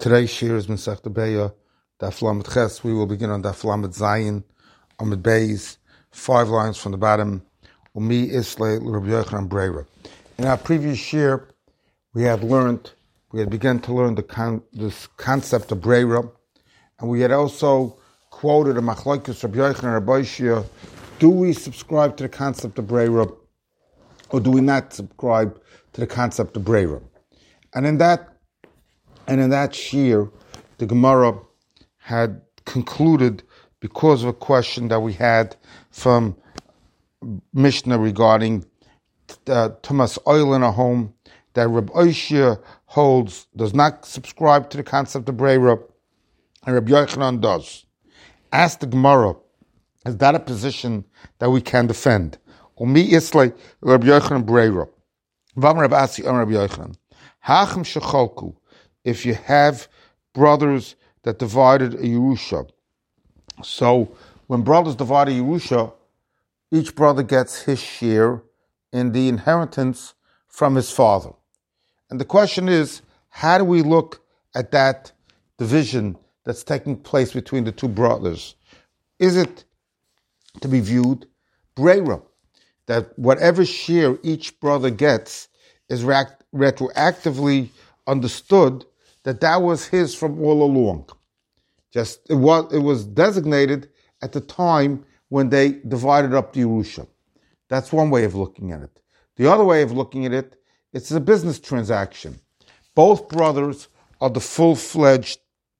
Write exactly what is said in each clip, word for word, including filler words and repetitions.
Today's shir is Masechta Beya, Daf Lamed Ches. We will begin on Daf Lamed Zayin, Amud Beis, five lines from the bottom. Umi Islay Rabbi Yochanan Breira. In our previous shir, we had learned, we had begun to learn the con, this concept of Breira, and we had also quoted a Machlokes Rabbi Yochanan and Rabbi Shia. Do we subscribe to the concept of Breira, or do we not subscribe to the concept of Breira? And in that And in that shir, the Gemara had concluded, because of a question that we had from Mishnah regarding uh, Tumas oil in a home, that Rabbi Oshia holds, does not subscribe to the concept of Breira, and Rabbi Yochanan does. Ask the Gemara, is that a position that we can defend? Umi Islay Rabbi Yochanan Breira. Vam Rabbi Asi Om Rabbi Yochanan. Hachem shecholku. If you have brothers that divided a Yerusha. So when brothers divide a Yerusha, each brother gets his share in the inheritance from his father. And the question is, how do we look at that division that's taking place between the two brothers? Is it to be viewed Breira, that whatever share each brother gets is ret- retroactively understood that that was his from all along? Just it was it was designated at the time when they divided up the Yerusha. That's one way of looking at it. The other way of looking at it, it's a business transaction. Both brothers are the full-fledged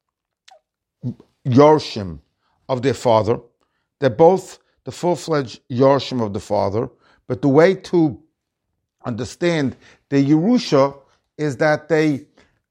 Yorshim of their father. They're both the full-fledged Yorshim of the father. But the way to understand the Yerusha is that they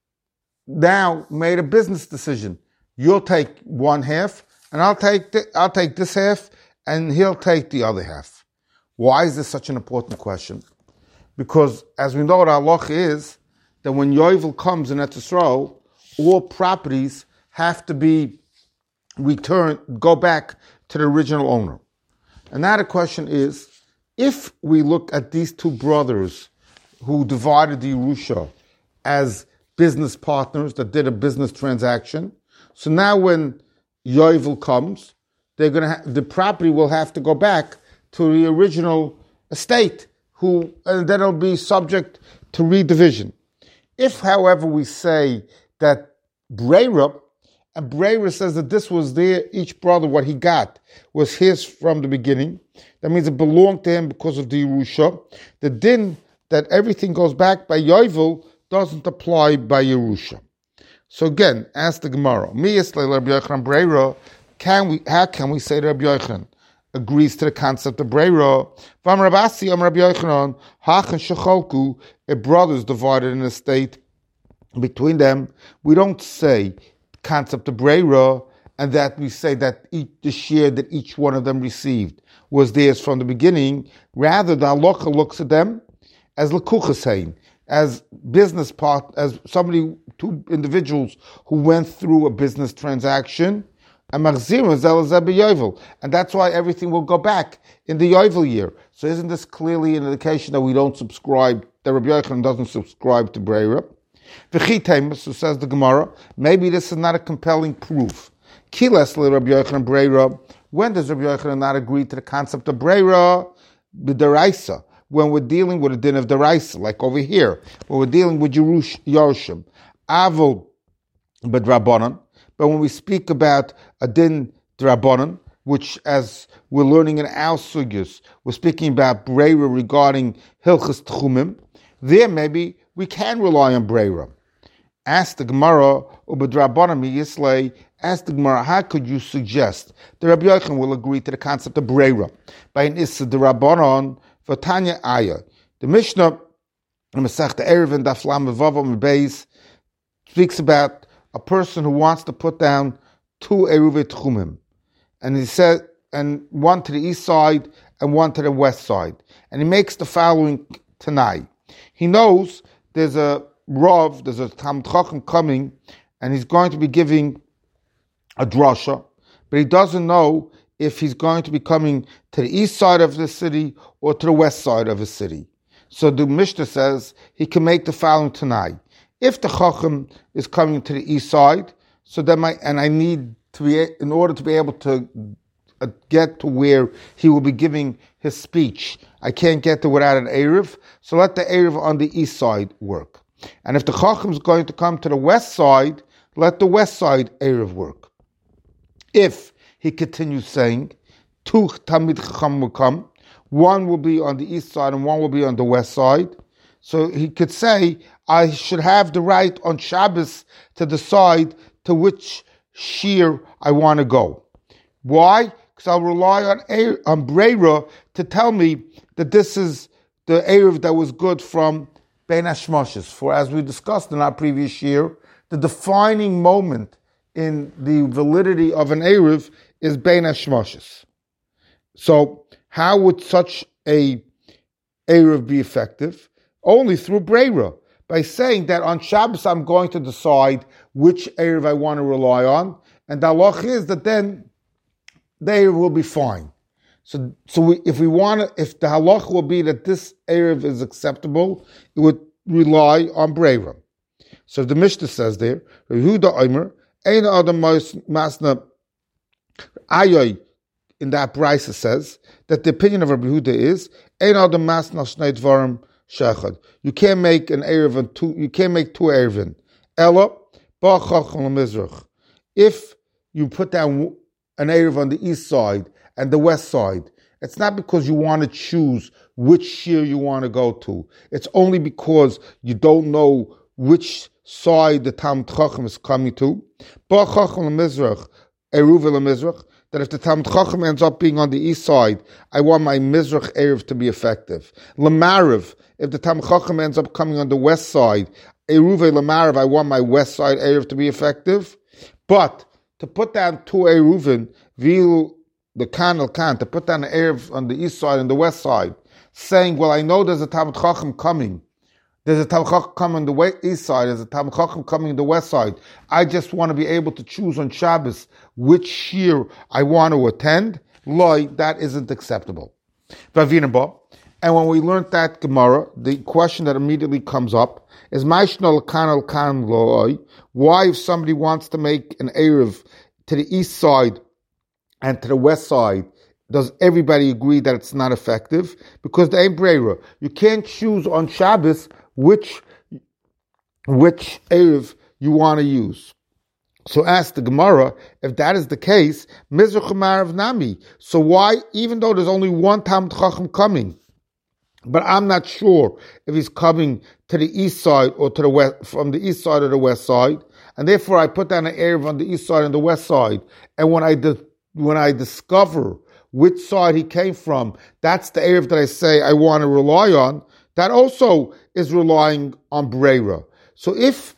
now made a business decision. You'll take one half, and I'll take th- I'll take this half, and he'll take the other half. Why is this such an important question? Because as we know, what our halacha is that when Yovel comes in Eretz Yisrael, all properties have to be returned, go back to the original owner. And now the question is, if we look at these two brothers who divided the Yerusha as business partners that did a business transaction. So now when Yovel comes, they're going to ha- the property will have to go back to the original estate, who and then it'll be subject to redivision. If, however, we say that Breira, and Breira says that this was their, each brother, what he got was his from the beginning, that means it belonged to him because of the Yerusha. The din that everything goes back by Yovel doesn't apply by Yerusha. So again, ask the Gemara, Mi Yislei Rabbi Yochanan Breira, can we, how can we say that Rabbi Yochanan agrees to the concept of Breira? Vam Rabbi Asi Om Rabbi Yochanan, Hachen Shecholku, a brothers divided an estate between them. We don't say concept of Breira, and that we say that each, the share that each one of them received was theirs from the beginning. Rather, the halacha looks at them as Lekucha saying, as business part, as somebody, two individuals who went through a business transaction, and and that's why everything will go back in the Yovel year. So isn't this clearly an indication that we don't subscribe, that Rabbi Yochanan doesn't subscribe to Breira? So says the Gemara, maybe this is not a compelling proof. Kilesli Rabbi Yochanan Breira, when does Rabbi Yochanan not agree to the concept of Breira? B'deraisa. When we're dealing with a din of deraisa, like over here, when we're dealing with Yerush, Yerushim, Avol b'drabanan, but when we speak about a din drabanan, which as we're learning in our sugyas, we're speaking about Breira regarding Hilchas Tchumim, there maybe we can rely on Breira. Ask the Gemara, u'b'drabanan mi yislei, ask the Gemara, how could you suggest that Rabbi Yochanan will agree to the concept of Breira? By an issa drabanan, for Tanya Aya, the Mishnah in Masechta Eruvin Daf Lamed Vav Amud Beis speaks about a person who wants to put down two Eruvei Tchumim, and he said, and one to the east side and one to the west side, and he makes the following Tanai. He knows there's a Rav, there's a Talmid Chacham coming, and he's going to be giving a drasha, but he doesn't know if he's going to be coming to the east side of the city or to the west side of the city. So the Mishnah says he can make the following Tanai. If the Chacham is coming to the east side, so then my, and I need to be, in order to be able to uh, get to where he will be giving his speech, I can't get there without an Erev, so let the Erev on the east side work. And if the Chacham is going to come to the west side, let the west side Erev work. If he continues saying, two Talmid Chacham will come, one will be on the east side and one will be on the west side, so he could say, I should have the right on Shabbos to decide to which shir I want to go. Why? Because I'll rely on on Breira to tell me that this is the Erev that was good from Bein HaShmoshes. For as we discussed in our previous year, the defining moment in the validity of an Erev is Bein HaShmoshes. So how would such a Erev be effective? Only through Breira, by saying that on Shabbos I'm going to decide which Erev I want to rely on, and the halach is that then the Erev will be fine. So, so we, if we want to, if the halach will be that this Erev is acceptable, it would rely on Breira. So the Mishnah says there, Yehuda Omer, Ein Adam Masna Ayoy, in that brisa says that the opinion of Rabbi Yehuda is Ein Adam Masna Shnei Dvarim Shechad. You can't make an Erev and two. You can't make two Erevin. Ella Ba Chacham Mizrach. If you put down an Erev on the east side and the west side, it's not because you want to choose which shir you want to go to. It's only because you don't know which side the Talmid Chacham is coming to. Ba Chacham Mizrach, Eruv Mizrach. That if the Talmid Chacham ends up being on the east side, I want my Mizrach Erev to be effective. Lamariv, if the Talmid Chacham ends up coming on the west side, Eruv Lamariv, I want my west side Erev to be effective. But to put down two Eruvin, Vilu the Kan al Kan, to put down an Erev on the east side and the west side, saying, well, I know there's a Talmid Chacham coming. There's a Talmid Chacham coming on the east side, there's a Talmid Chacham coming on the west side. I just want to be able to choose on Shabbos which shir I want to attend. Loi, that isn't acceptable. And when we learned that Gemara, the question that immediately comes up is, why if somebody wants to make an Erev to the east side and to the west side, does everybody agree that it's not effective? Because the ain't Breira. You can't choose on Shabbos which which Erev you want to use. So ask the Gemara, if that is the case, Mizrach Marav Nami. So why, even though there's only one Talmid Chacham coming, but I'm not sure if he's coming to the east side or to the west, from the east side or the west side, and therefore I put down an Erev on the east side and the west side, and when I di- when I discover which side he came from, that's the Erev that I say I want to rely on, that also is relying on Breira. So if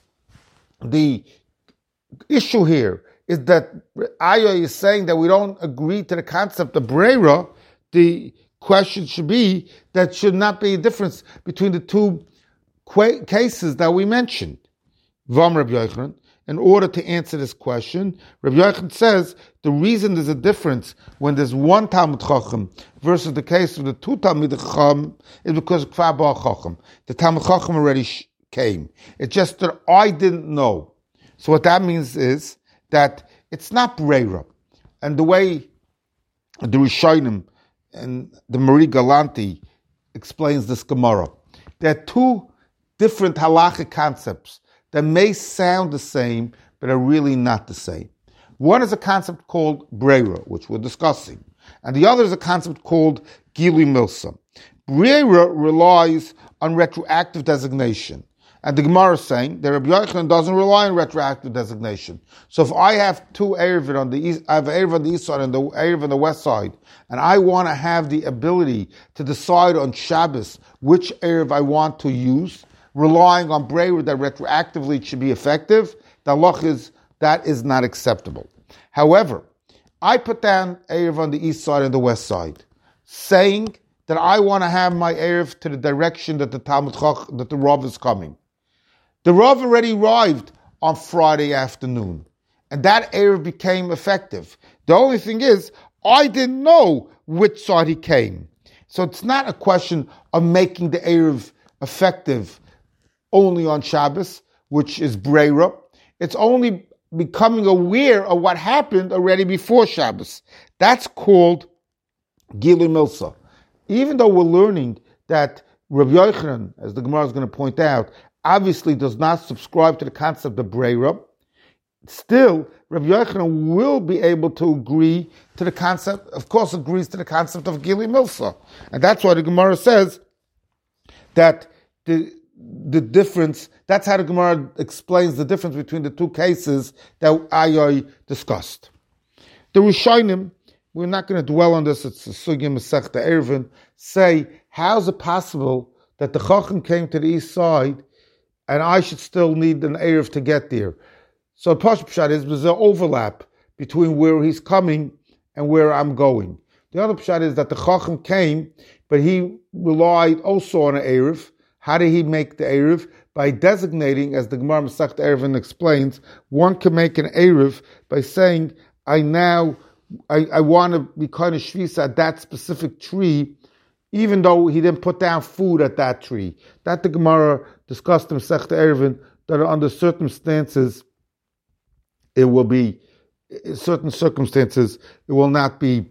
the issue here is that Aya is saying that we don't agree to the concept of Breira, the question should be that should not be a difference between the two qu- cases that we mentioned. Vam Rabbi Yochanan, in order to answer this question, Rabbi Yochanan says the reason there's a difference when there's one Talmid Chacham versus the case of the two Talmid Chacham is because Kfar Ba Chacham. The Talmid Chacham already sh- came. It's just that I didn't know. So what that means is that it's not Breira. And the way the Rishonim and the Marie Galanti explains this Gemara, there are two different halachic concepts that may sound the same, but are really not the same. One is a concept called Breira, which we're discussing, and the other is a concept called Gili Milsa. Breira relies on retroactive designation, and the Gemara is saying that Rabbi Yochanan doesn't rely on retroactive designation. So if I have two Erev on the east, I have an Erev on the east side and the Erev on the west side, and I want to have the ability to decide on Shabbos which Erev I want to use, relying on Breira that retroactively it should be effective, the halach is that is not acceptable. However, I put down Erev on the east side and the west side, saying that I want to have my Erev to the direction that the Talmid Chacham, that the Rav is coming. The Rav already arrived on Friday afternoon, and that Erev became effective. The only thing is, I didn't know which side he came. So it's not a question of making the Erev effective only on Shabbos. which is Breira. It's only becoming aware of what happened already before Shabbos. That's called Gilui Milsa. Even though we're learning that Rabbi Yochanan, as the Gemara is going to point out, obviously does not subscribe to the concept of Breira, still, Rabbi Yochanan will be able to agree to the concept, of course, agrees to the concept of Gilui Milsa. And that's why the Gemara says that the the difference, that's how the Gemara explains the difference between the two cases that Ayoy discussed. The Rishonim, we're not going to dwell on this, it's the Sugya Masechta Eruvin, say, how is it possible that the Chacham came to the east side and I should still need an Erev to get there? So Pashut Pshat is there's an overlap between where he's coming and where I'm going. The other Pshat is that the Chacham came, but he relied also on an Erev. How did he make the Erev? By designating, as the Gemara Masechta Eruvin explains, one can make an Erev by saying, I now, I, I want to be kind of shvisa at that specific tree, even though he didn't put down food at that tree. That the Gemara discussed in Masechta Eruvin, that under circumstances, it will be, in certain circumstances, it will not be,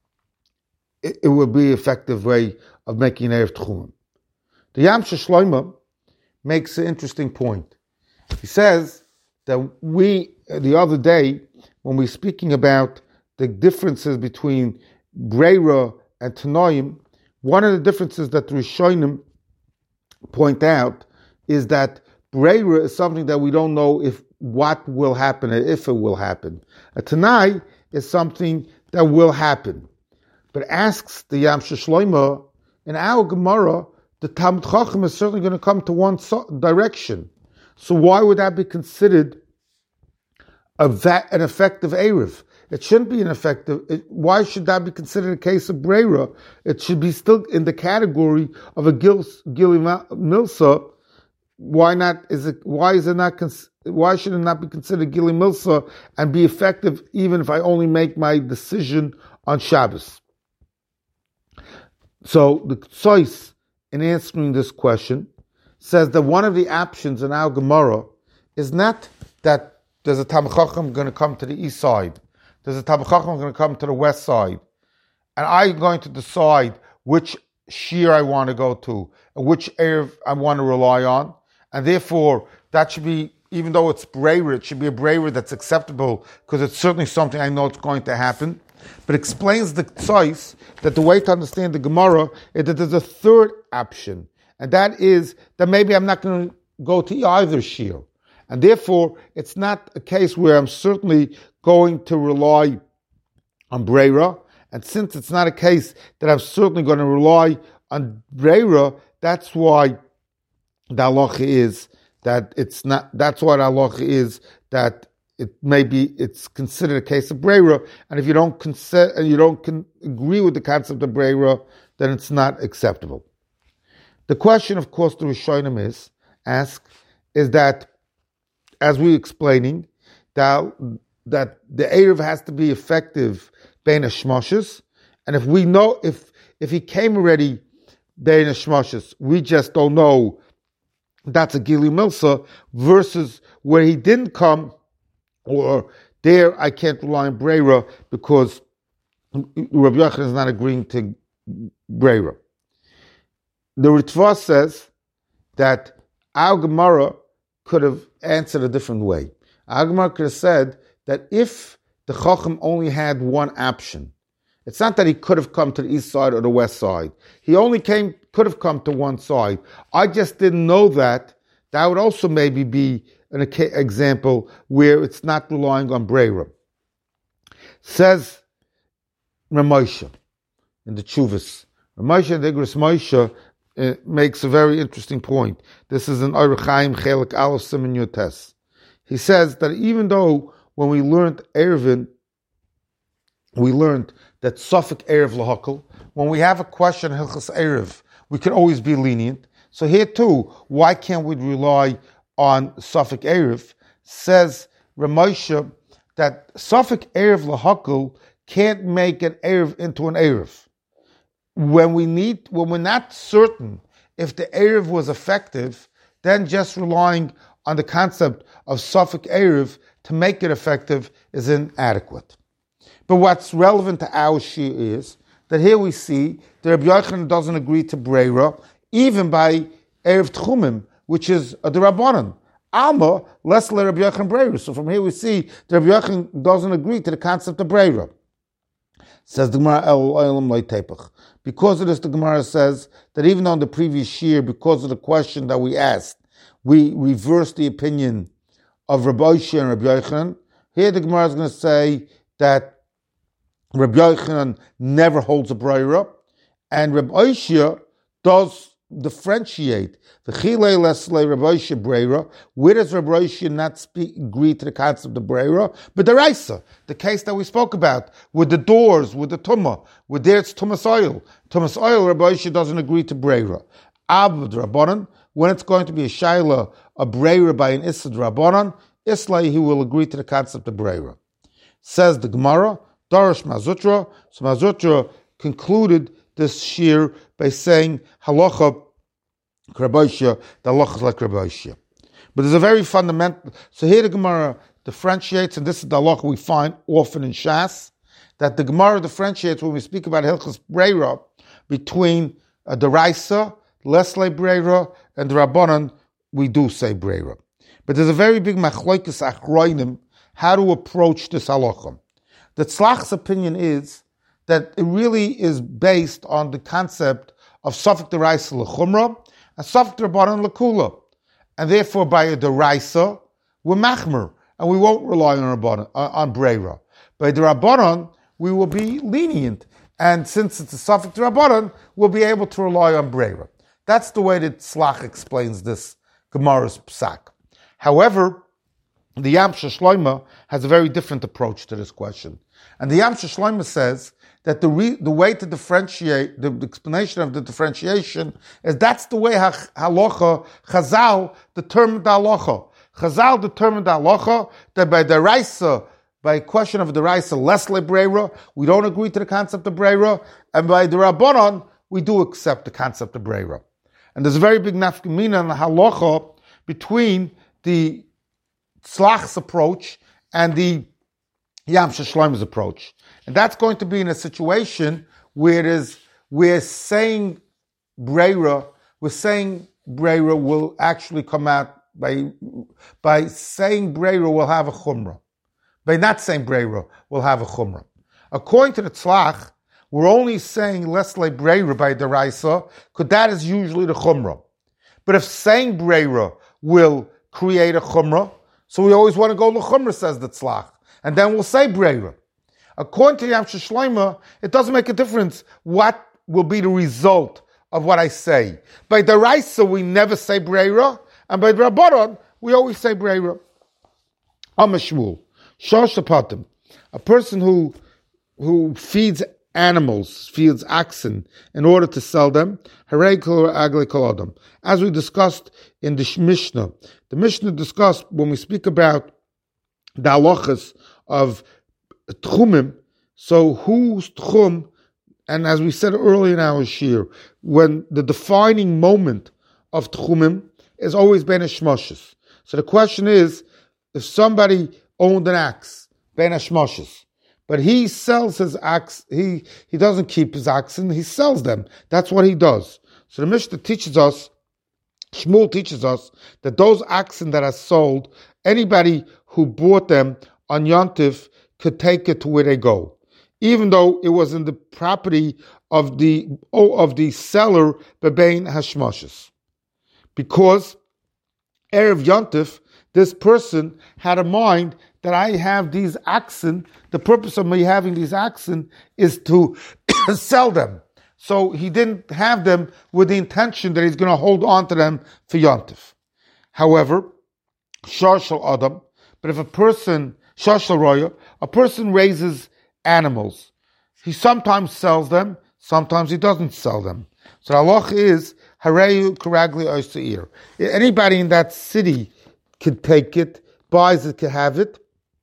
it, it will be effective way of making an Erev Tchumim. The Yamsha Shloima makes an interesting point. He says that we, the other day, when we're speaking about the differences between Breira and Tanoim, one of the differences that the Rishonim point out is that Breira is something that we don't know if what will happen and if it will happen. A Tanai is something that will happen. But asks the Yamsha Shloima, in our Gemara, the Talmud Chacham is certainly going to come to one so- direction. So why would that be considered a va- an effective Erev? It shouldn't be an effective. It, why should that be considered a case of Breira? It should be still in the category of a Gil, Gilui Milsa. Why not? Is it? Why is it not? Cons- why should it not be considered Gilui Milsa and be effective even if I only make my decision on Shabbos? So the Tzois, in answering this question, says that one of the options in our Gemara is not that there's a Talmud Chacham going to come to the east side, there's a Talmud Chacham going to come to the west side, and I'm going to decide which shear I want to go to, and which Erev I want to rely on, and therefore that should be, even though it's Breira, it should be a Breira that's acceptable, because it's certainly something I know it's going to happen. But explains the Tzois that the way to understand the Gemara is that there's a third option, and that is that maybe I'm not going to go to either shear, and therefore it's not a case where I'm certainly going to rely on Breira, and since it's not a case that I'm certainly going to rely on Breira, that's why the halacha is that it's not. That's why the halacha is that it may be, it's considered a case of Breira, and if you don't consider, and you don't con- agree with the concept of Breira, then it's not acceptable. The question, of course, the Rishonim is ask is that, as we're explaining, that that the Erev has to be effective bein hashmoshes, and if we know if if he came already bein hashmoshes, we just don't know. That's a Gilui Milsa versus where he didn't come. Or there, I can't rely on Breira because Rabbi Yochanan is not agreeing to Breira. The Ritva says that our Gemara could have answered a different way. Our Gemara could have said that if the Chacham only had one option, it's not that he could have come to the east side or the west side. He only came, could have come to one side. I just didn't know that. That would also maybe be an example where it's not relying on Breira. Says Ramosha in the Chuvas. Ramosha the Igros Moshe uh, makes a very interesting point. This is an Orach Chaim Chelik Aleph Siman Yotes. He says that even though when we learned Eruvin, we learned that Sofik Erev Lahakal, when we have a question Hilchas Erev, we can always be lenient. So here too, why can't we rely on Sofik Erev? Says Ramosha that Sofik Erev Lahakal can't make an Erev into an Erev. When we need, when we're not certain if the Erev was effective, then just relying on the concept of Suffolk Erev to make it effective is inadequate. But what's relevant to our shir is that here we see that Rabbi Yochanan doesn't agree to Breira, even by Erev Tchumim, which is a D'Rabbanan. Alma, less le Rabbi Yochanan Breira. So from here we see that Rabbi Yochanan doesn't agree to the concept of Breira. Says the Gemara, El Olam Lo Tepach. Because of this, the Gemara says that even on the previous year, because of the question that we asked, we reversed the opinion of Rabbi Oshia and Rabbi Yochanan. Here the Gemara is going to say that Rabbi Yochanan never holds a Breira, and Rabbi Oshia does differentiate the Chilei Leslei Rabbi Oshia Breira. Where does Rabbi Oshia not speak, agree to the concept of Breira? But the Raisa, the case that we spoke about, with the doors, with the Tumah, with there it's Tumas oil. Tumas oil, Rabbi Oshia doesn't agree to Breira. Abd Rabbanan, when it's going to be a Shaila, a Breira by an Issa Rabbanan, Islay, he will agree to the concept of Breira. Says the Gemara, Darash Mazutra. So Mazutra concluded this shir by saying halacha Rabbi Oshia, the halacha is like Rabbi Oshia. But there's a very fundamental. So here the Gemara differentiates, and this is the halacha we find often in Shas, that the Gemara differentiates when we speak about Hilchas Breira between a Deraisa, Leslei Breira, and the Rabbanan. We do say Breira, but there's a very big machlokes achroinim how to approach this halacha. The Tzlach's opinion is that it really is based on the concept of Safek Deraisa L'chumra and Safek D'Rabbanan L'kula. And therefore, by a Deraisa, we're machmer, and we won't rely on Rabbanan, on Breira. By the Rabbanan, we will be lenient, and since it's a Safek D'Rabbanan, we'll be able to rely on Breira. That's the way that Tzlach explains this Gemara's psak. However, the Yamsha Shloima has a very different approach to this question. And the Yamsha Shloima says that the re, the way to differentiate, the, the explanation of the differentiation is that's the way ha, halacha, Chazal determined the halacha. Chazal determined the halacha that by the Raisa, by a question of the Raisa, less le Breira, we don't agree to the concept of Breira, and by the Rabbanon, we do accept the concept of Breira. And there's a very big nafkamina in the halacha between the Tzlach's approach and the Yamsha Shloima's approach. And that's going to be in a situation where it is, we're saying Breira, we're saying Breira will actually come out by, by saying Breira will have a chumrah. By not saying Breira will have a chumrah. According to the Tzlach, we're only saying Leslei Breira by Deraisa, because that is usually the chumrah. But if saying Breira will create a chumrah, so we always want to go l'chumrah, says the Tzlach, and then we'll say Breira. According to Yamsha Shloima, it doesn't make a difference what will be the result of what I say. By the Raisa, we never say Breira, and by the Rabbanan, we always say Breira. Amashmul, Shosh Patim, a person who who feeds animals, feeds oxen, in order to sell them, Harei Kol Agle Kol Adam. As we discussed in the Mishnah, the Mishnah discussed when we speak about the halachas of tchumim. So who's tchum? And as we said earlier in our shir, when the defining moment of tchumim is always ben hashmoshes. So the question is, if somebody owned an axe, ben hashmoshes, but he sells his ox, he he doesn't keep his oxen, he sells them. That's what he does. So the Mishnah teaches us, Shmuel teaches us, that those oxen that are sold, anybody who bought them on Yontif could take it to where they go, even though it was in the property of the of the seller, bebein hashmoshes. Because Erev Yontif, this person had a mind that I have these oxen, the purpose of me having these oxen is to sell them. So he didn't have them with the intention that he's going to hold on to them for Yontif. However, Shashal Adam, but if a person, Shashal Roya, a person raises animals, he sometimes sells them, sometimes he doesn't sell them. So the halach is, Hareyu Karagli Oseir. Anybody in that city could take it, buys it, can have it.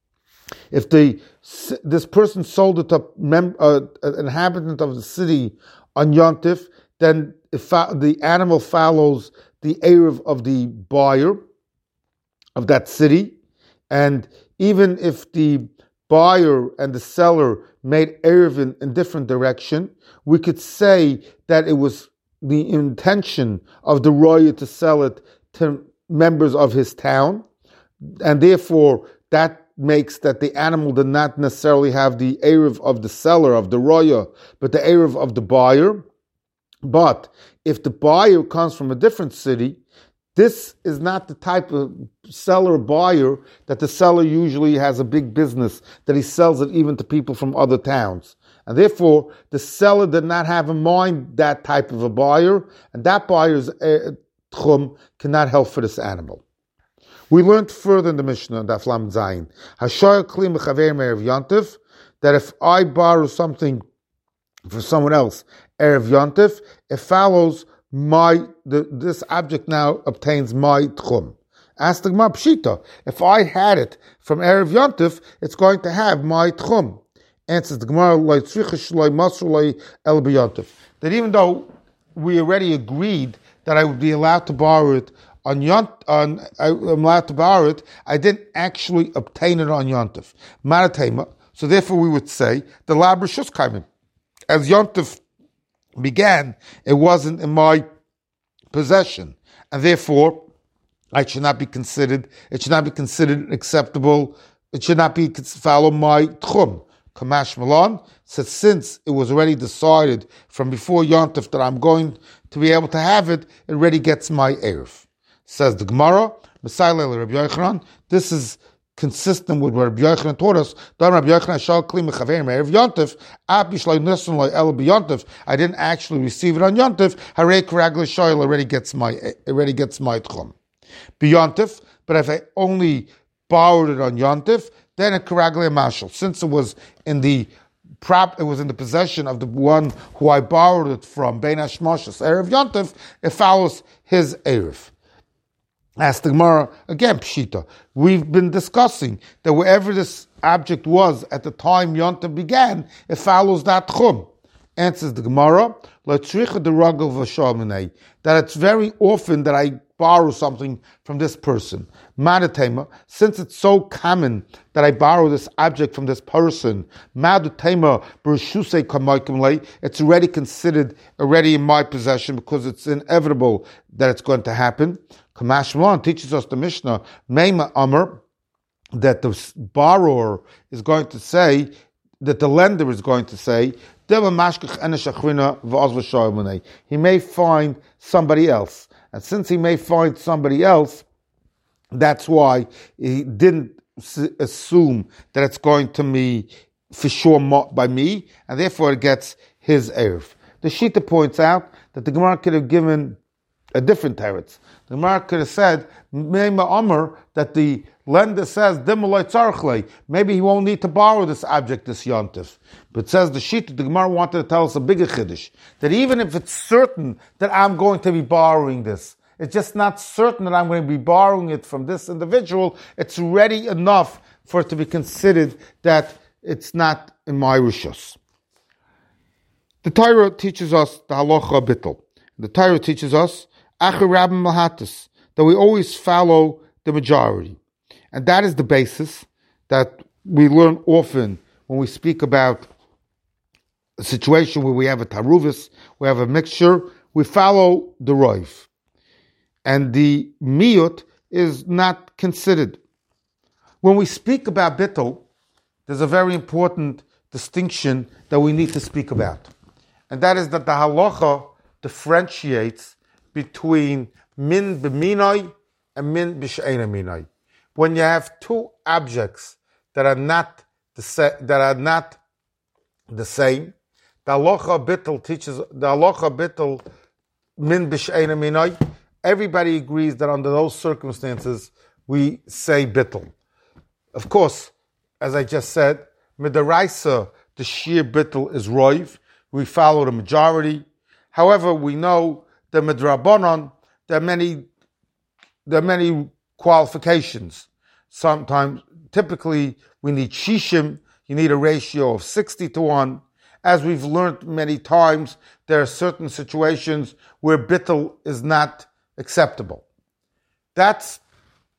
If the this person sold it to mem, uh, an inhabitant of the city on Yontif, then if the animal follows the erev of the buyer, of that city. And even if the buyer and the seller made erev in, in different direction, we could say that it was the intention of the roya to sell it to members of his town, and therefore that makes that the animal did not necessarily have the erev of the seller, of the roya, but the erev of the buyer. But if the buyer comes from a different city, this is not the type of seller buyer that the seller usually has a big business, that he sells it even to people from other towns. And therefore, the seller did not have in mind that type of a buyer, and that buyer's tchum cannot help for this animal. We learned further in the Mishnah, Daf Lam Zayin, Hashoya Kli Mechaver Erev Yontif, that if I borrow something for someone else, Erev Yontif, it follows my, the, this object now obtains my tchum. Ask the Gemara Pshita, if I had it from Erev Yontif, it's going to have my tchum. Answers the Gemara, that even though we already agreed that I would be allowed to borrow it on Yont, on I'm allowed to borrow it, I didn't actually obtain it on Yontif. Maratema. So therefore, we would say the lab rishus kaimin. As Yontif began, it wasn't in my possession, and therefore, I should not be considered. It should not be considered acceptable. It should not be follow my tchum. Kamash Malon said, since it was already decided from before Yontif that I'm going to be able to have it, it already gets my erev. Says the Gemara, this is consistent with what Rabbi Yochanan taught us. I didn't actually receive it on Yontif. Harei Karagla Shoyl already gets my already gets my tchum. Beyontif, but if I only borrowed it on Yontif, then a Karagla Mashal. Since it was in the prop, it was in the possession of the one who I borrowed it from, Bein Hashmashas, Erev Yontif, it follows his Erev. Ask the Gemara, again, Pshita. We've been discussing that wherever this object was at the time Yontif began, it follows that Tchum. Answers the Gemara, that it's very often that I borrow something from this person. Madatema, since it's so common that I borrow this object from this person, Madatema Bershuse Kamaykumle, it's already considered already in my possession because it's inevitable that it's going to happen. Kamash Malon teaches us the Mishnah, Meima Amr, that the borrower is going to say, that the lender is going to say, he may find somebody else. And since he may find somebody else, that's why he didn't assume that it's going to be for sure by me, and therefore it gets his erev. The Shita points out that the Gemara could have given a different teretz. The Gemara could have said, that the lender says, maybe he won't need to borrow this object, this Yontif. But says the Shita, the Gemara wanted to tell us a bigger chiddush, that even if it's certain that I'm going to be borrowing this, it's just not certain that I'm going to be borrowing it from this individual, it's ready enough for it to be considered that it's not in my rishus. The Torah teaches us the halacha bittul. The Torah teaches us acher rabbim mahatis, that we always follow the majority. And that is the basis that we learn often when we speak about a situation where we have a taruvis, we have a mixture, we follow the roif. And the miyut is not considered. When we speak about bittul, there's a very important distinction that we need to speak about. And that is that the halacha differentiates between min b'minoi and min b'she'ena minoi. When you have two objects that are not the sa- that are not the same, the halacha bittul teaches the halacha bittul min b'she'ena minoi. Everybody agrees that under those circumstances we say bittul. Of course, as I just said, midaraisa the sheer bittul is roiv. We follow the majority. However, we know that midrabanan there are many there are many qualifications. Sometimes, typically, we need shishim. You need a ratio of sixty to one. As we've learned many times, there are certain situations where bittul is not acceptable. That's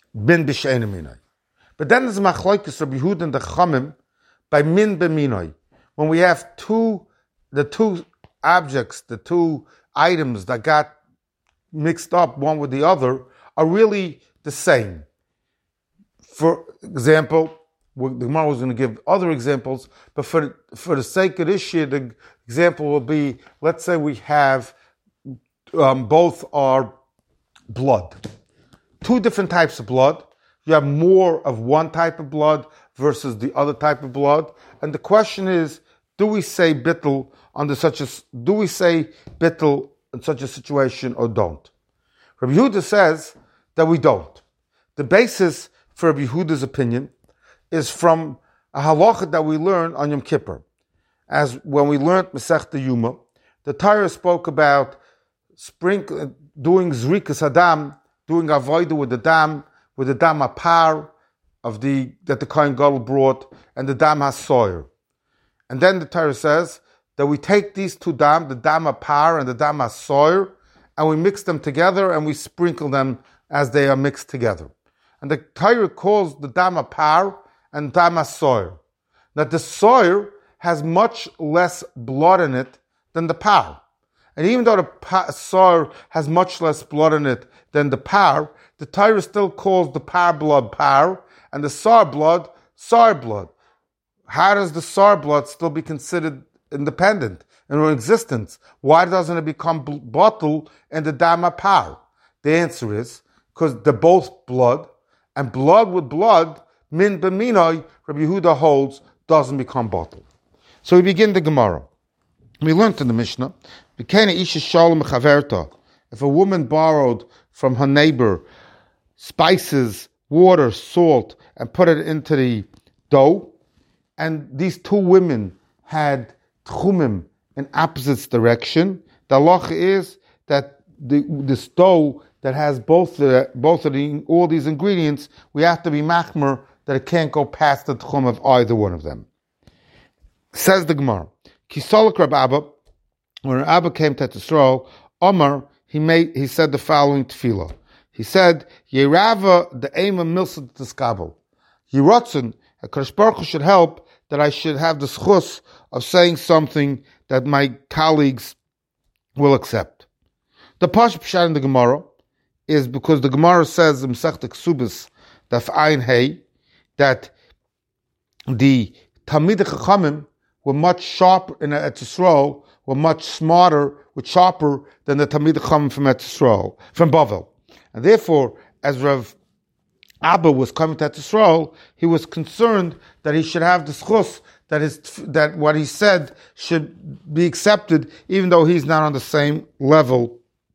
bin b'she'ena minoi. But then there's machlokes Rabbi Yehuda and the Chachamim by min b'minoi. When we have two, the two objects, the two items that got mixed up one with the other are really the same. For example, the Gemara was going to give other examples, but for, for the sake of this year, the example will be, let's say we have um, both are blood. Two different types of blood. You have more of one type of blood versus the other type of blood. And the question is, do we say bittul under such a, do we say bittul in such a situation or don't? Rabbi Yehuda says that we don't. The basis for Rabbi Yehuda's opinion is from a halacha that we learn on Yom Kippur. As when we learned Masechta Yuma, the Torah spoke about sprinkling, doing zrikas hadam, doing avodah with the dam, with the dam apar of the that the Kohen Gadol brought, and the dam hasoyer. And then the Torah says that we take these two dam, the dam apar and the dam hasoyer, and we mix them together and we sprinkle them as they are mixed together. And the Torah calls the dam apar and dam hasoyer. That the soyer has much less blood in it than the par. And even though the soyer has much less blood in it than the par, the Torah still calls the par blood par, and the sar blood, sar blood. How does the sar blood still be considered independent and in existence? Why doesn't it become bottle in the dama par? The answer is because they're both blood, and blood with blood, min b'minoi, Rabbi Yehuda holds, doesn't become bottle. So we begin the Gemara. We learned in the Mishnah, if a woman borrowed from her neighbor spices, water, salt, and put it into the dough, and these two women had tchumim in opposite direction, the halacha is that the this dough that has both the both of the all these ingredients, we have to be machmer that it can't go past the tchum of either one of them. Says the Gemara, Kisolok Rab Abba, when Abba came to Yisrael, Omar, he made he said the following tefillah. He said, Yerava the aim of milsa t'skabel. Yiratzon, HaKadosh Baruch Hu should help that I should have the schus of saying something that my colleagues will accept. The Pash Pshat in the Gemara is because the Gemara says in Masechta Ksubis, Daf Ayin Hey, that the Talmidei Chachamim were much sharper in Eretz Yisrael, were much smarter, were sharper than the Talmidei Chachamim from Eretz Yisrael, from Bavel. And therefore, as Rav Abba was coming to Eretz Yisrael, he was concerned that he should have the schus, that his, that what he said should be accepted, even though he's not on the same level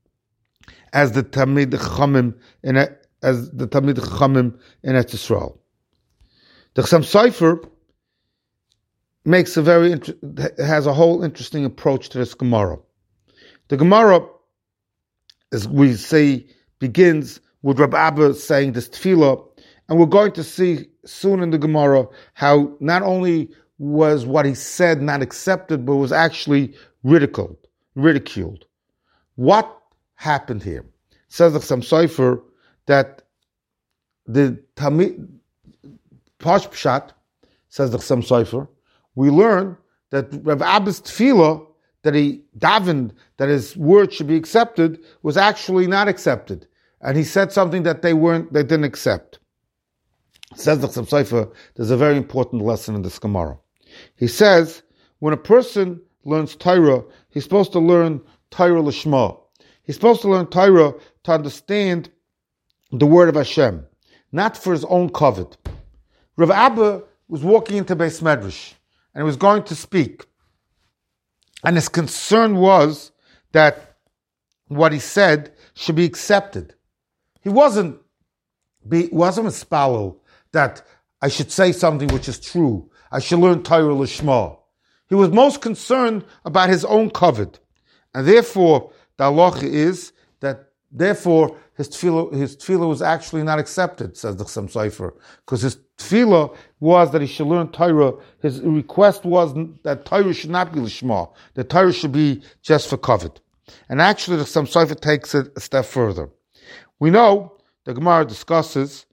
as the Talmidei Chachamim in as the Talmidei Chachamim in Eretz Yisrael. The Chassam Sofer makes a very has a whole interesting approach to this Gemara. The Gemara, as we say, begins with Rab Abba saying this tefillah, and we're going to see soon in the Gemara how not only was what he said not accepted, but was actually ridiculed. Ridiculed. What happened here? Says the Chassam Sofer that the Talmid Pash Pshat, says the Chassam Sofer, we learn that Rav Abba's tefillah, that he davened, that his word should be accepted, was actually not accepted. And he said something that they weren't, they didn't accept. Says the Chassam Sofer, there's a very important lesson in this Gemara. He says, when a person learns Torah, he's supposed to learn Torah Lishma. He's supposed to learn Torah to understand the word of Hashem, not for his own kavod. Rav Abba was walking into Beis Medrash, and he was going to speak. And his concern was that what he said should be accepted. He wasn't be, wasn't a spalel that I should say something which is true. I should learn Torah Lishma. He was most concerned about his own kavod. And therefore, the halacha is that, therefore, his tefillah, his tefillah was actually not accepted, says the Chassam Sofer, because his tefillah was that he should learn Torah. His request was that Torah should not be Lishma, that Torah should be just for kavod. And actually, the Chassam Sofer takes it a step further. We know, the Gemara discusses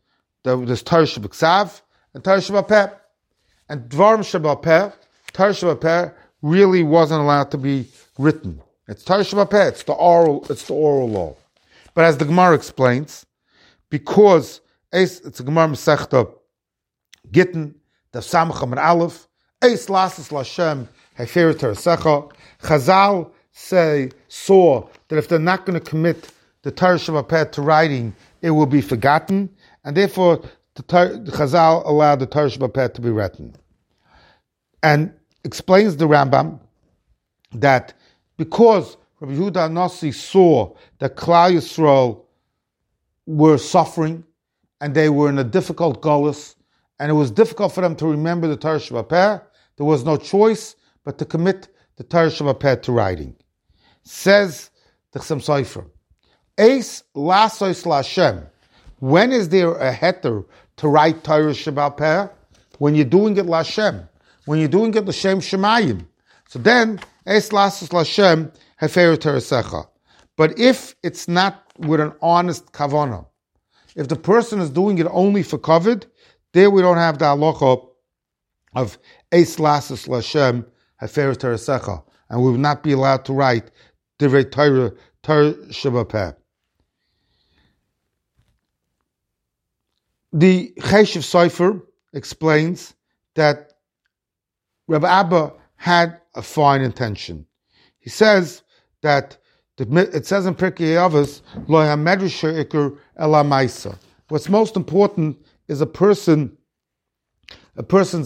there's Torah Shebeksav and Torah Shebapeh. And Dvarim Shebapeh, Torah Shebapeh really wasn't allowed to be written. It's Torah Shebapeh, it's the oral, it's the oral law. But as the Gemara explains, because it's a Gemara Masechta Gittin, the Samacham and Aleph, Eis Lasses Lashem Heferet Terasecha. Chazal say saw that if they're not going to commit the Torah Shebapeh to writing, it will be forgotten, and therefore the, Tar- the Chazal allowed the Torah Shebapeh to be written. And explains the Rambam that because Rabbi Yehuda Nasi saw that Klal Yisrael were suffering and they were in a difficult golus, and it was difficult for them to remember the Torah Shebapeh, there was no choice but to commit the Torah Shebapeh to writing. Says the Chassam Sofer, Eis Lasos Lashem. When is there a heter to write Torah Shebapeh? When you're doing it Lashem. When you're doing it L'Shem Shemayim. So then, Eis Lasos Lashem Heferet Terasecha. But if it's not with an honest kavanah, if the person is doing it only for kavod, there we don't have the halacha of Eis Lasos Lashem Heferet Terasecha, and we would not be allowed to write Divrei Torah Torah Shebapeh. The Cheshiv Sofer explains that Rabbi Abba had a fine intention. He says that the, it says in Pirkei Avos, Lo hamedrash she'ikar ela ma'isa. What's most important is a person, a person's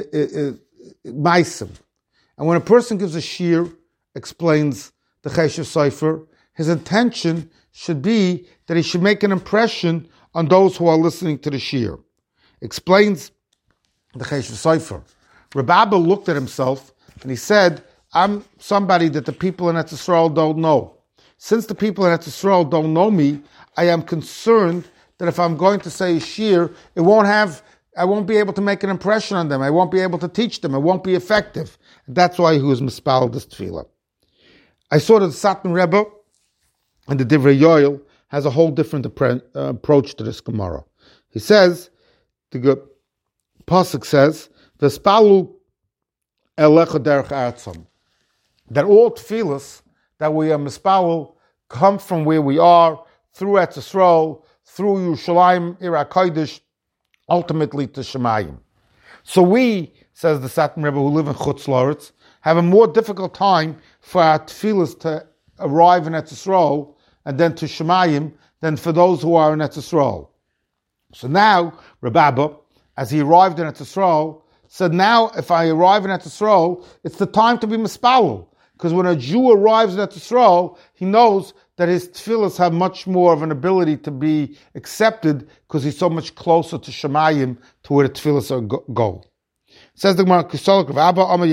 ma'isa. And when a person gives a shir, explains the Cheshiv Sofer, his intention should be that he should make an impression on those who are listening to the shir. Explains the Cheshiv Sofer. Rabbi Abba looked at himself and he said, I'm somebody that the people in Eretz Yisrael don't know. Since the people in Eretz Yisrael don't know me, I am concerned that if I'm going to say a shir, it won't have, I won't be able to make an impression on them. I won't be able to teach them. It won't be effective. And that's why he was mispal this tefillah. I saw that the Satan Rebbe and the Divrei Yoel has a whole different appre- uh, approach to this Gemara. He says, the Pasuk says, Vespalu elecha derech artzam, that all tefillas that we are mispal come from where we are, through Eretz Yisrael, through Yerushalayim, Ir HaKodesh, ultimately to Shemayim. So we, says the Satan Rebbe, who live in Chutz La'aretz, have a more difficult time for our tefillas to arrive in Eretz Yisrael and then to Shemayim than for those who are in Eretz Yisrael. So now, Rabbi Abba, as he arrived in Eretz Yisrael, said, now if I arrive in Eretz Yisrael, it's the time to be mispalel. Because when a Jew arrives in Eretz Yisrael, he knows that his tefillas have much more of an ability to be accepted because he's so much closer to Shemayim, to where the tefillas are go. Says the Gemara, Kisolik Rav Abba Amar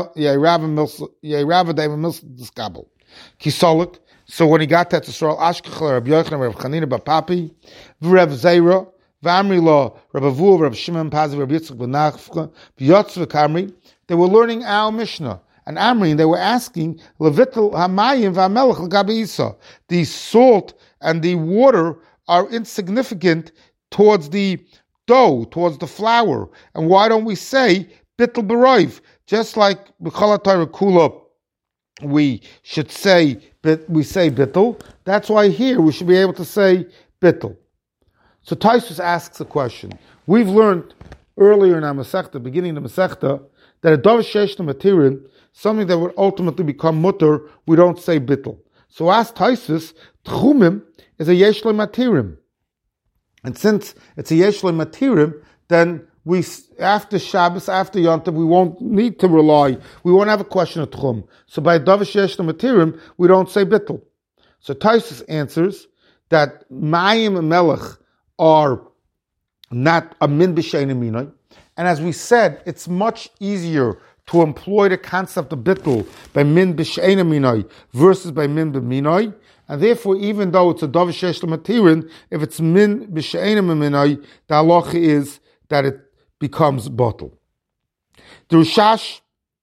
Yeirava Daim Milsa Diskabel. Kisolik. So when he got to Yisrael, Ashkechel Rabbi Yochanan Rabbi Chanina Bar Papi, Rav Zera, V'Amri Lo Rabbi Avuv Rabbi Shimon Pazi Rabbi Yitzchak Ben Nachman V'Yotz V'Kamri. They were learning our Mishnah. And Amri, and they were asking, Levitel Hamayim V'Amelech L'Gabi Isa. The salt and the water are insignificant towards the dough, towards the flour. And why don't we say Bittel B'Roiv? Just like B'Chol HaTorah Kula, we should say, we say Bittel. That's why here we should be able to say Bittel. So Taisus asks a question. We've learned earlier in our Masechta, beginning of the Masechta, that a Dov Shesh Matirin, something that would ultimately become mutter, we don't say bittel. So ask Taisus, Tchumim is a Yeshle Matirim. And since it's a Yeshle Matirim, then we, after Shabbos, after Yom Tov, we won't need to rely, we won't have a question of Tchum. So by Dov Shesh Matirim, we don't say bittel. So Taisus answers that Mayim and Melech are not a min b'sheina minoi. And as we said, it's much easier to employ the concept of bittul by min b'sheina minoi versus by min b'minoi. And therefore, even though it's a dov shesh l'matirin, if it's min b'sheina minoi, the halacha is that it becomes bottle. The Rishash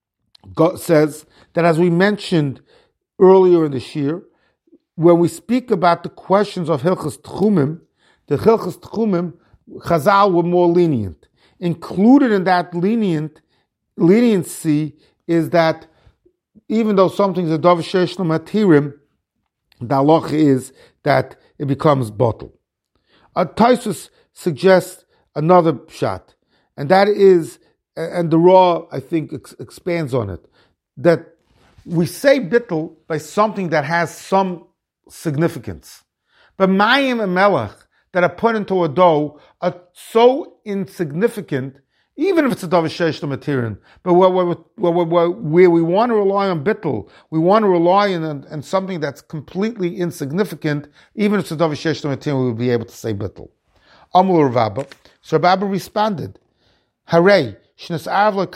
says that, as we mentioned earlier in the shir, when we speak about the questions of Hilchas Tchumim, the Hilchas Tchumim, Chazal were more lenient. Included in that lenient leniency is that even though something's a davar sheish lo matirim, the halacha is that it becomes bottle. Uh, Taisus suggests another shot, and that is, and the Raw, I think, ex- expands on it, that we say bittul by something that has some significance. But mayim and melech that are put into a dough are so insignificant, even if it's a davar sheish lo matirim. But where, where, where, where, where we want to rely on bittul, we want to rely on, on something that's completely insignificant, even if it's a davar sheish lo matirim, we will be able to say bittul. Amul Rav Abba. So Rav Abba responded, Hooray! I have one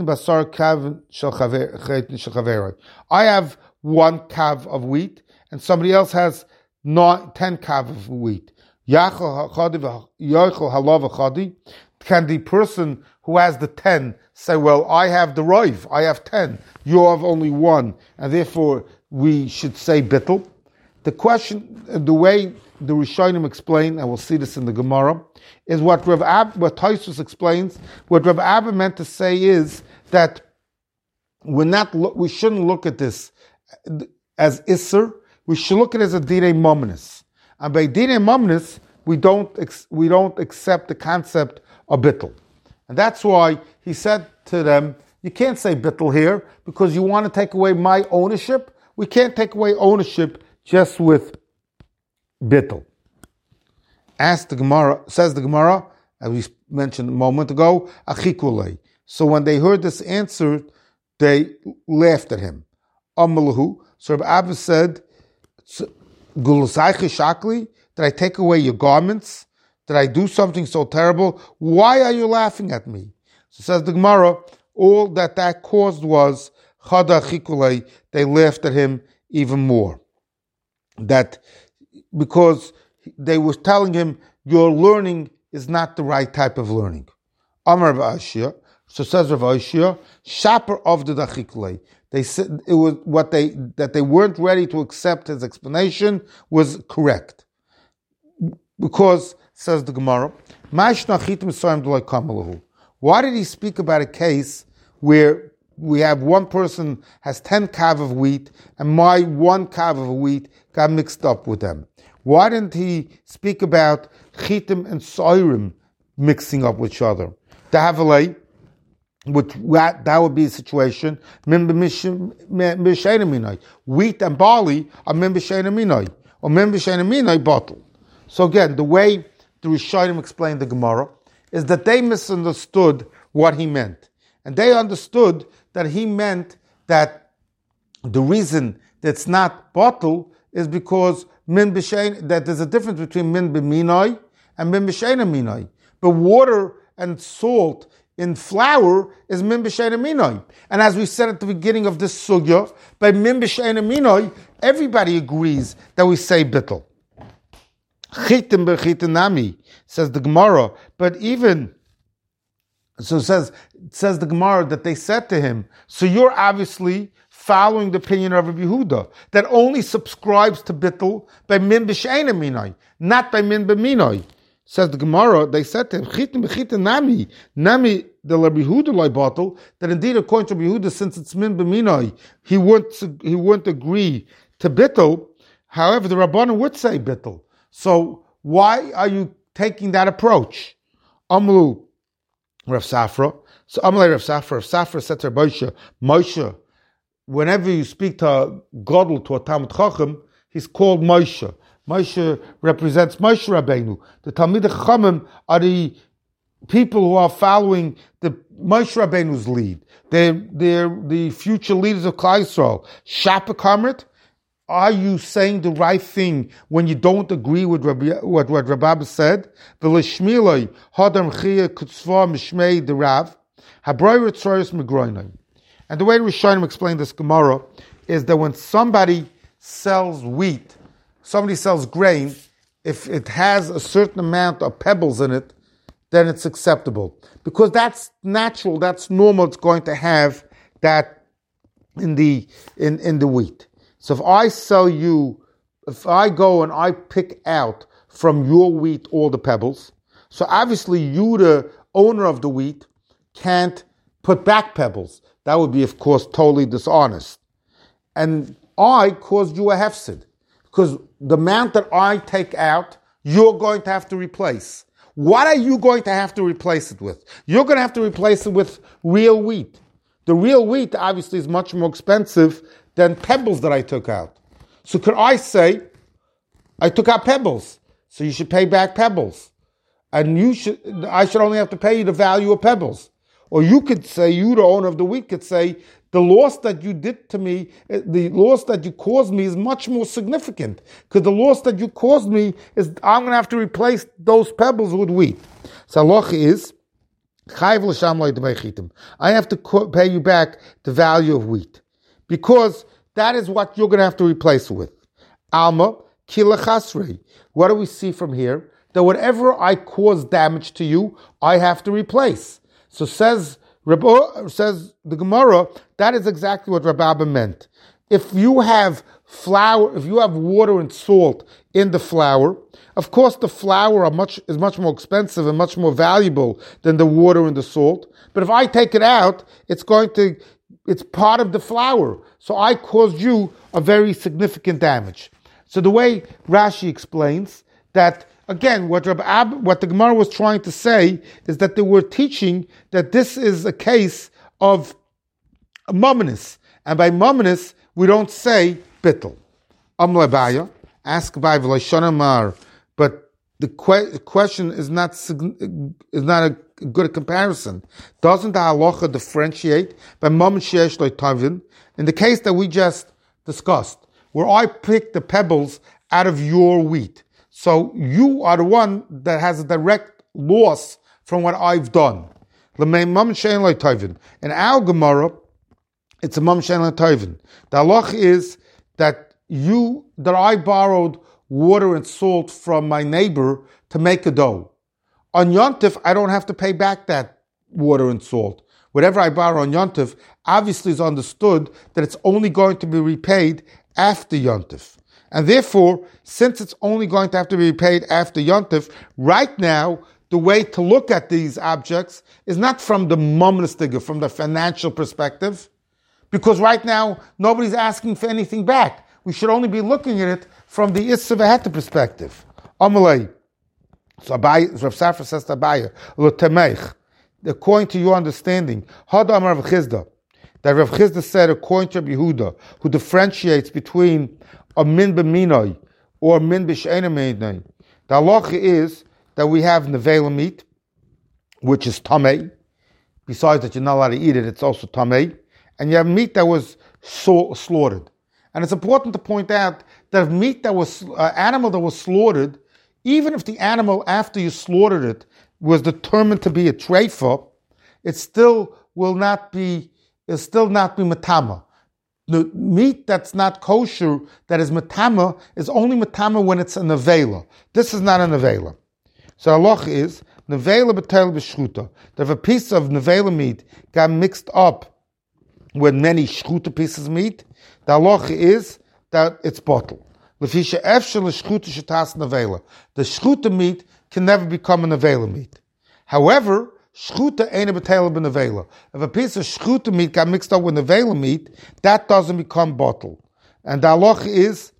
kav of wheat, and somebody else has nine, ten kav of wheat. Can the person who has the ten say, well, I have the roiv, I have ten, you have only one, and therefore we should say bittul? The question, the way the Rishonim explain, and we'll see this in the Gemara, is what Rav Ab, what Taisus explains. What Rav Abba meant to say is that we're not, we shouldn't look at this as Isser. We should look at it as a Dinei Momnis. And by Dinei Momnis, we don't we don't accept the concept of bittul, and that's why he said to them, "You can't say bittul here because you want to take away my ownership. We can't take away ownership just with bittul." Asked the Gemara, says the Gemara, as we mentioned a moment ago, achikulei. So when they heard this answer, they laughed at him. Amalahu. So Rabbi Abba said, "Gulusaychi shakli, did I take away your garments? Did I do something so terrible? Why are you laughing at me?" So says the Gemara, all that that caused was chada achikulei. They laughed at him even more. That because they were telling him, your learning is not the right type of learning. Amar Rav Ashia, so says Rav Ashia, shaper of the dachikulei. They said it was what they that they weren't ready to accept his explanation was correct. Because, says the Gemara, why did he speak about a case where we have one person has ten kav of wheat and my one kav of wheat got mixed up with them? Why didn't he speak about chitim and soirim mixing up with each other? Dahavalei, which that would be a situation. Wheat and barley are mimbishenaminoi, or mimbishenaminoi bottle. So again, the way the Rishonim explained the Gemara is that they misunderstood what he meant, and they understood that he meant that the reason that it's not bottle is because min b'shein, that there's a difference between min b'minoi and min b'sheina minoi. But water and salt in flour is min b'sheina minoi. And as we said at the beginning of this sugya, by min b'sheina minoi, everybody agrees that we say bittul. Chitim b'chitinami, says the Gemara, but even, so it says, it says the Gemara that they said to him, so you're obviously following the opinion of Rabbi Yehuda, that only subscribes to bittul by min b'sheina minoi, not by min b'minoi. Says the Gemara, they said to him, Chitim b'chitin nami, nami the Rabbi Yehuda loy bottle, that indeed according to Rabbi Yehuda, since it's min b'minoi, he wouldn't, he wouldn't agree to bittul. However, the Rabbanan would say bittul. So why are you taking that approach? Amlu Rav Safra. So Amalei Rav Safra, Rav Safra said to Moshe, Moshe, whenever you speak to a Godel, to a Talmid Chacham, he's called Moshe. Moshe represents Moshe Rabbeinu. The Talmid Chachamim are the people who are following the Moshe Rabbeinu's lead. They're, they're the future leaders of Klal Yisrael. Shapa Kamrit, are you saying the right thing when you don't agree with Rabbi, what, what Rabbi said? V'lishmiloi hadam chiyah kutzva mishmei the Rav habroy ritzoros megroinoi. And the way Rishonim explained this Gemara is that when somebody sells wheat, somebody sells grain, if it has a certain amount of pebbles in it, then it's acceptable. Because that's natural, that's normal, it's going to have that in the in, in the wheat. So if I sell you, if I go and I pick out from your wheat all the pebbles, So obviously you, the owner of the wheat, can't put back pebbles. That would be, of course, totally dishonest. And I caused you a hefsid, because the amount that I take out, you're going to have to replace. What are you going to have to replace it with? You're going to have to replace it with real wheat. The real wheat, obviously, is much more expensive than pebbles that I took out. So could I say, I took out pebbles, so you should pay back pebbles. And you should, I should only have to pay you the value of pebbles. Or you could say, you, the owner of the wheat, could say, the loss that you did to me, the loss that you caused me is much more significant. Because the loss that you caused me is, I'm going to have to replace those pebbles with wheat. So halacha is, I have to pay you back the value of wheat. Because that is what you're going to have to replace it with. Alma, kila chasrei. What do we see from here? That whatever I cause damage to you, I have to replace. So says says the Gemara, that is exactly what Rabbi Abba meant. If you have flour, if you have water and salt in the flour, of course the flour are much is much more expensive and much more valuable than the water and the salt. But if I take it out, it's going to it's part of the flour. So I caused you a very significant damage. So the way Rashi explains that, again, what Rabbi Ab, what the Gemara was trying to say is that they were teaching that this is a case of mumminus. And by mumminus, we don't say bittul. Am lebaya, ask by v'loshonamar. But the que- question is not is not a good comparison. Doesn't the halacha differentiate by mummin sheyesh lo tavin? In the case that we just discussed, where I picked the pebbles out of your wheat. So you are the one that has a direct loss from what I've done. In our Gemara, it's a mum shein l'tovin. The halach is that you that I borrowed water and salt from my neighbor to make a dough. On Yontif, I don't have to pay back that water and salt. Whatever I borrow on Yontif, obviously is understood that it's only going to be repaid after Yontif. And therefore, since it's only going to have to be repaid after Yontif, right now, the way to look at these objects is not from the mumnistiger, from the financial perspective, because right now, nobody's asking for anything back. We should only be looking at it from the Issa V'Heta perspective. Amalei. So Abai, Rav Safra says to Abai, L'Temeich, according to your understanding, Hadam Rav Chizda, that Rav Chizda said, according to Rabbi Yehuda, who differentiates between a min b'minoi or min b'she'ena minoi. The halacha is that we have nevela meat, which is tamei. Besides that you're not allowed to eat it, it's also tamei. And you have meat that was so, slaughtered. And it's important to point out that meat that was, uh, animal that was slaughtered, even if the animal after you slaughtered it was determined to be a treifa, it still will not be, it'll still not be matama. The meat that's not kosher, that is matama, is only matama when it's a nevela. This is not a nevela. So halach is, nevela b'tel b'shchuta. That if a piece of nevela meat got mixed up with many shchuta pieces of meat, the halach is that it's bottled. L'fisha efshel l'shchuta shetas nevela. The shchuta meat can never become a nevela meat. However, shchuta ain't a b'tel b'nevela. If a piece of shchuta meat got mixed up with nevela meat, that doesn't become bottled. And the halach is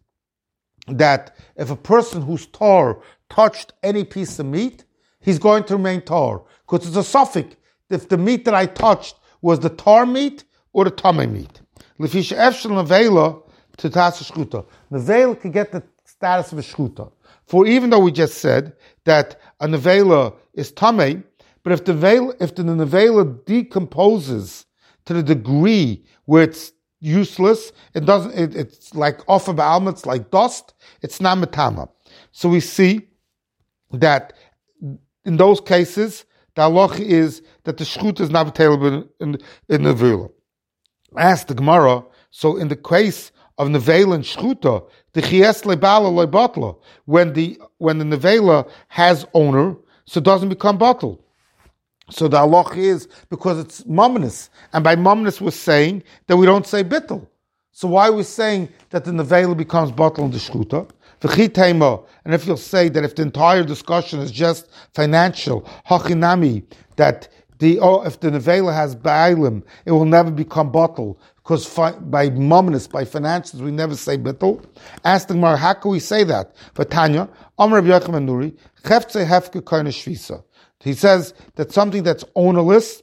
that if a person who's tar touched any piece of meat, he's going to remain tar. Because it's a suffix. If the meat that I touched was the tar meat or the tamei meat. L'fisha efshel nevela to tas shchuta. Nevela can get the status of a shchuta. For even though we just said that a nevela is tamei, but if the veil, if the nevela decomposes to the degree where it's useless, it doesn't. It, it's like off of alma, it's like dust. It's not matama. So we see that in those cases, the halach is that the shchut is not available in in nevela. Ask the Gemara. So in the case of nevela and shchuta, the chies lebala lebatla, when the when the nevela has owner, so it doesn't become bottled. So the halach is because it's mumminus, and by mumminus we're saying that we don't say bittul. So why are we saying that the nevela becomes bottled in the shchuta? V'chitema, and if you'll say that if the entire discussion is just financial, hachinami, that the oh, if the nevela has ba'ilim, it will never become bottle, because fi- by mominus, by financials, we never say bittul. Ask the Gemara, how can we say that? But Tanya, Amr Rabbi Yochanan Nuri, chefze hefke koine shvisa. He says that something that's ownerless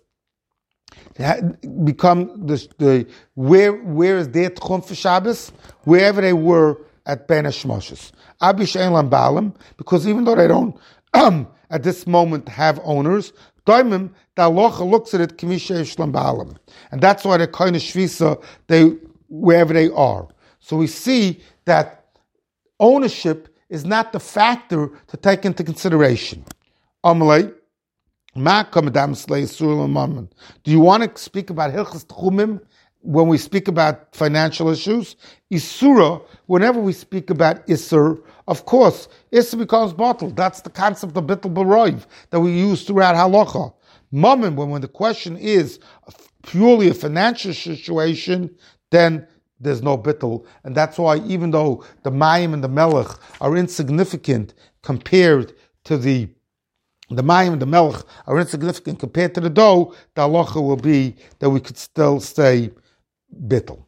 become the, the where where is their tchum for Shabbos? Wherever they were at Ben Hashmoshes. Abi she'en lam baalim, because even though they don't um, at this moment have owners, Daimim, the halacha looks at it k'misha yesh lam baalim, and that's why they're kind of shvisa they wherever they are. So we see that ownership is not the factor to take into consideration. Amalei. Do you want to speak about Hilchas Tchumim when we speak about financial issues? Isura, whenever we speak about Isur, of course, Isur becomes bottled. That's the concept of Bittul Baroiv that we use throughout Halacha. Mammon, when, when the question is purely a financial situation, then there's no Bittul. And that's why even though the Mayim and the Melech are insignificant compared to the The mayim and the melech are insignificant compared to the dough, the halacha will be that we could still say bittul.